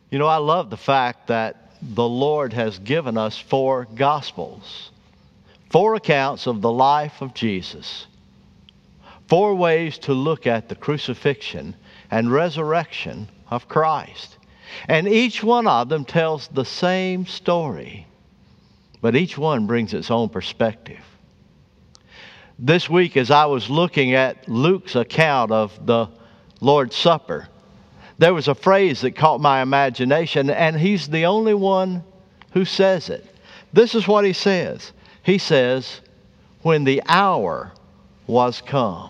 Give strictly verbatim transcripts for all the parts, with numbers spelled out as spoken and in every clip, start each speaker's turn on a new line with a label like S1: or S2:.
S1: You know, I love the fact that the Lord has given us four Gospels, four accounts of the life of Jesus, four ways to look at the crucifixion and resurrection of Christ. And each one of them tells the same story, but each one brings its own perspective. This week, as I was looking at Luke's account of the Lord's Supper, there was a phrase that caught my imagination, and he's the only one who says it. This is what he says. He says, when the hour was come.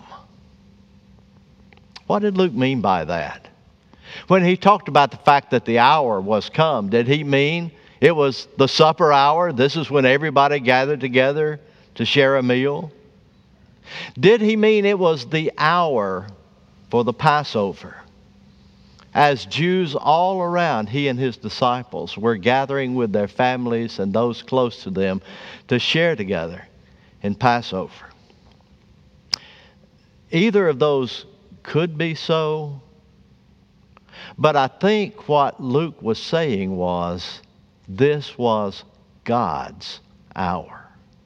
S1: What did Luke mean by that? When he talked about the fact that the hour was come, did he mean it was the supper hour? This is when everybody gathered together to share a meal? Did he mean it was the hour for the Passover? As Jews all around, he and his disciples were gathering with their families and those close to them to share together in Passover. Either of those could be so, but I think what Luke was saying was this was God's hour.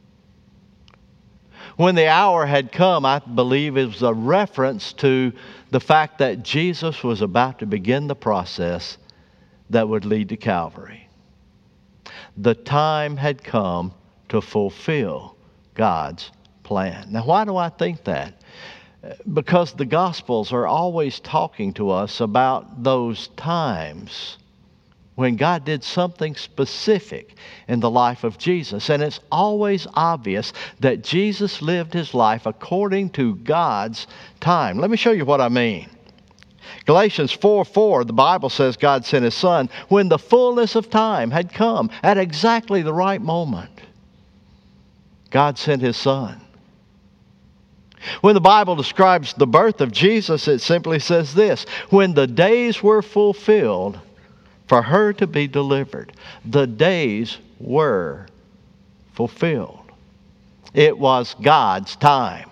S1: When the hour had come, I believe it was a reference to the fact that Jesus was about to begin the process that would lead to Calvary. The time had come to fulfill God's plan. Now, why do I think that? Because the Gospels are always talking to us about those times when God did something specific in the life of Jesus. And it's always obvious that Jesus lived his life according to God's time. Let me show you what I mean. Galatians four four, the Bible says God sent his Son when the fullness of time had come at exactly the right moment. God sent his Son. When the Bible describes the birth of Jesus, it simply says this: when the days were fulfilled for her to be delivered. The days were fulfilled. It was God's time.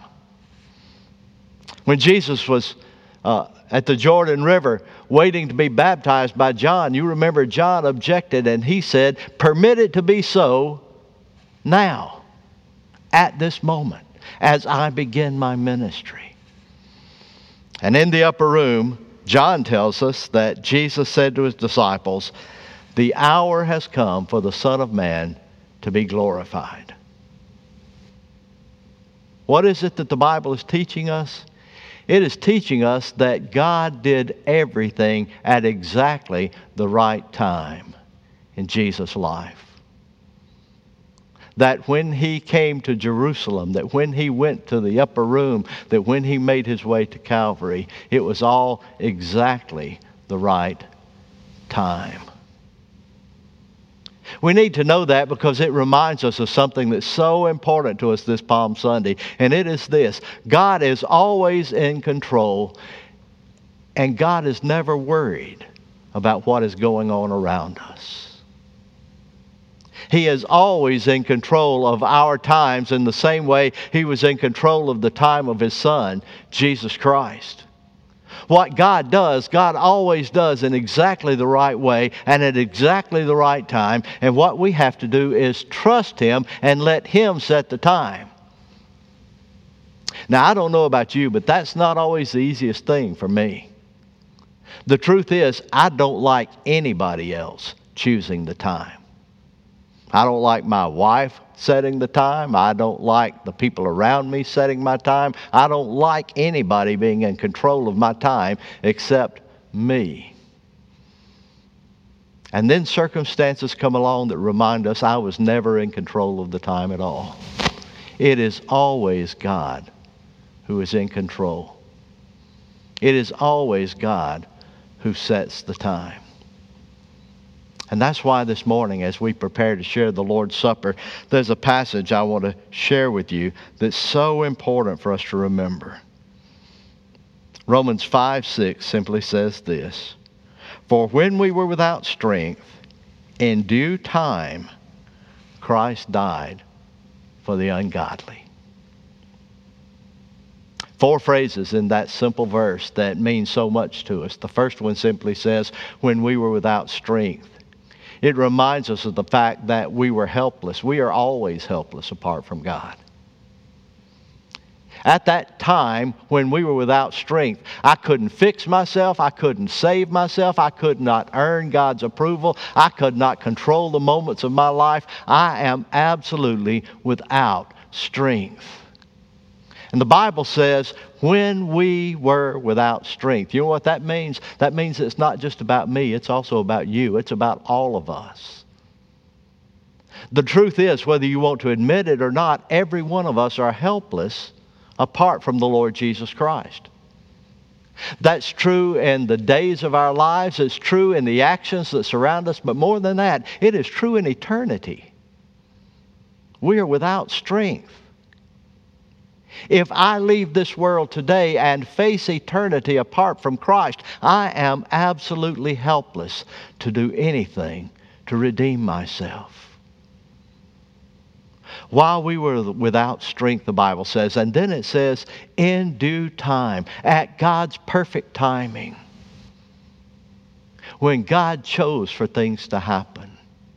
S1: When Jesus was uh, at the Jordan River waiting to be baptized by John, you remember John objected and he said, "Permit it to be so now, at this moment, as I begin my ministry." And in the upper room, John tells us that Jesus said to his disciples, "The hour has come for the Son of Man to be glorified." What is it that the Bible is teaching us? It is teaching us that God did everything at exactly the right time in Jesus' life. That when he came to Jerusalem, that when he went to the upper room, that when he made his way to Calvary, it was all exactly the right time. We need to know that because it reminds us of something that's so important to us this Palm Sunday, and it is this: God is always in control, and God is never worried about what is going on around us. He is always in control of our times in the same way he was in control of the time of his Son, Jesus Christ. What God does, God always does in exactly the right way and at exactly the right time. And what we have to do is trust him and let him set the time. Now, I don't know about you, but that's not always the easiest thing for me. The truth is, I don't like anybody else choosing the time. I don't like my wife setting the time. I don't like the people around me setting my time. I don't like anybody being in control of my time except me. And then circumstances come along that remind us I was never in control of the time at all. It is always God who is in control. It is always God who sets the time. And that's why this morning, as we prepare to share the Lord's Supper, there's a passage I want to share with you that's so important for us to remember. Romans five six simply says this: "For when we were without strength, in due time, Christ died for the ungodly." Four phrases in that simple verse that mean so much to us. The first one simply says, when we were without strength. It reminds us of the fact that we were helpless. We are always helpless apart from God. At that time, when we were without strength, I couldn't fix myself. I couldn't save myself. I could not earn God's approval. I could not control the moments of my life. I am absolutely without strength. And the Bible says, when we were without strength. You know what that means? That means it's not just about me. It's also about you. It's about all of us. The truth is, whether you want to admit it or not, every one of us are helpless apart from the Lord Jesus Christ. That's true in the days of our lives. It's true in the actions that surround us. But more than that, it is true in eternity. We are without strength. If I leave this world today and face eternity apart from Christ, I am absolutely helpless to do anything to redeem myself. While we were without strength, the Bible says, and then it says, in due time, at God's perfect timing, when God chose for things to happen.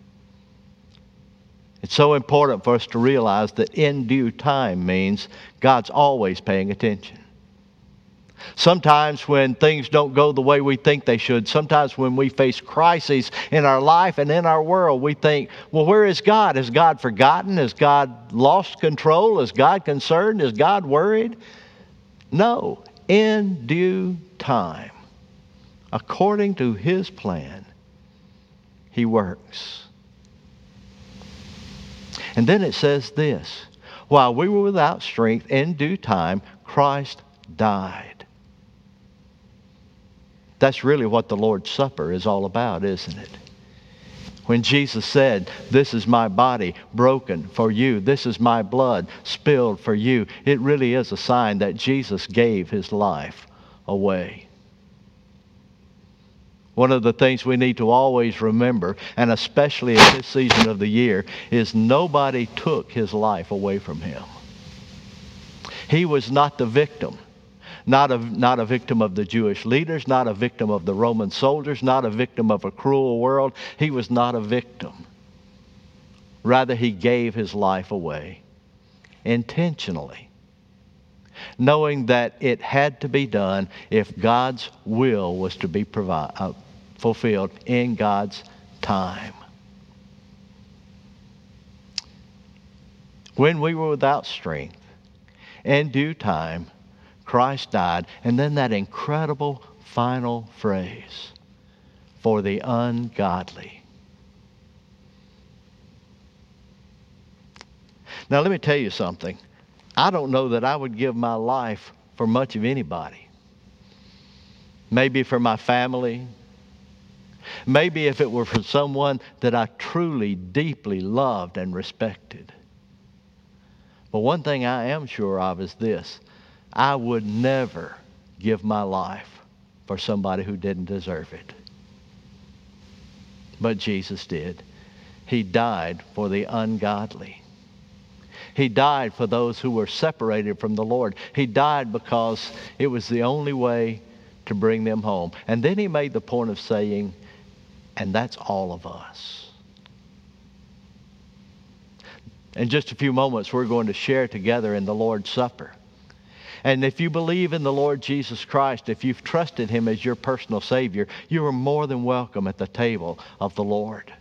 S1: It's so important for us to realize that in due time means God's always paying attention. Sometimes when things don't go the way we think they should, sometimes when we face crises in our life and in our world, we think, well, where is God? Has God forgotten? Has God lost control? Is God concerned? Is God worried? No. In due time, according to His plan, He works. And then it says this, while we were without strength, in due time, Christ died. That's really what the Lord's Supper is all about, isn't it? When Jesus said, this is my body broken for you, this is my blood spilled for you, it really is a sign that Jesus gave His life away. One of the things we need to always remember, and especially in this season of the year, is nobody took His life away from Him. He was not the victim. Not a, not a victim of the Jewish leaders, not a victim of the Roman soldiers, not a victim of a cruel world. He was not a victim. Rather, He gave His life away intentionally, knowing that it had to be done if God's will was to be provi- uh, fulfilled in God's time. When we were without strength, in due time, Christ died. And then that incredible final phrase, for the ungodly. Now let me tell you something. I don't know that I would give my life for much of anybody. Maybe for my family. Maybe if it were for someone that I truly, deeply loved and respected. But one thing I am sure of is this. I would never give my life for somebody who didn't deserve it. But Jesus did. He died for the ungodly. He died for those who were separated from the Lord. He died because it was the only way to bring them home. And then He made the point of saying, and that's all of us. In just a few moments, we're going to share together in the Lord's Supper. And if you believe in the Lord Jesus Christ, if you've trusted Him as your personal Savior, you are more than welcome at the table of the Lord.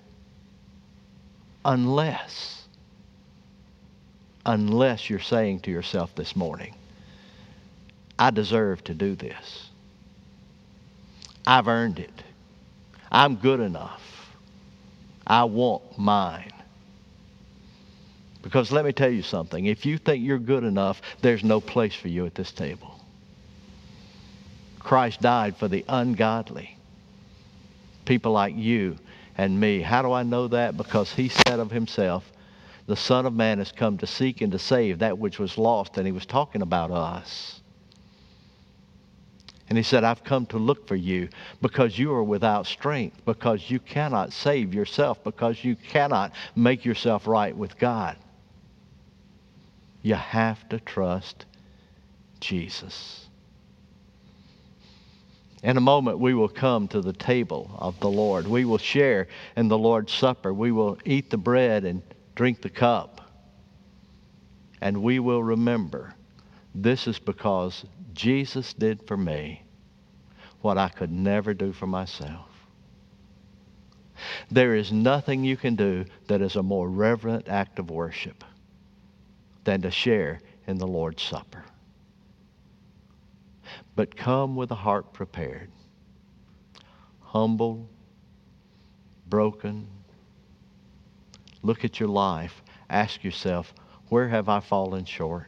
S1: Unless, unless you're saying to yourself this morning, I deserve to do this. I've earned it. I'm good enough. I want mine. Because let me tell you something. If you think you're good enough, there's no place for you at this table. Christ died for the ungodly. People like you and me. How do I know that? Because He said of Himself, the Son of Man has come to seek and to save that which was lost. And He was talking about us. And He said, I've come to look for you because you are without strength, because you cannot save yourself, because you cannot make yourself right with God. You have to trust Jesus. In a moment, we will come to the table of the Lord. We will share in the Lord's Supper. We will eat the bread and drink the cup. And we will remember, this is because Jesus did for me what I could never do for myself. There is nothing you can do that is a more reverent act of worship than to share in the Lord's Supper. But come with a heart prepared, humble, broken. Look at your life. Ask yourself, where have I fallen short?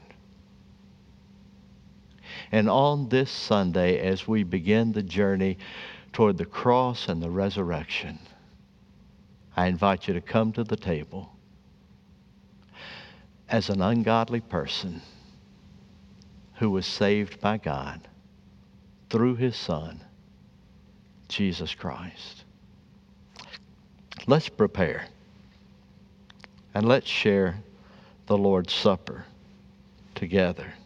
S1: And on this Sunday, as we begin the journey toward the cross and the resurrection, I invite you to come to the table as an ungodly person who was saved by God through His Son, Jesus Christ. Let's prepare and let's share the Lord's Supper together.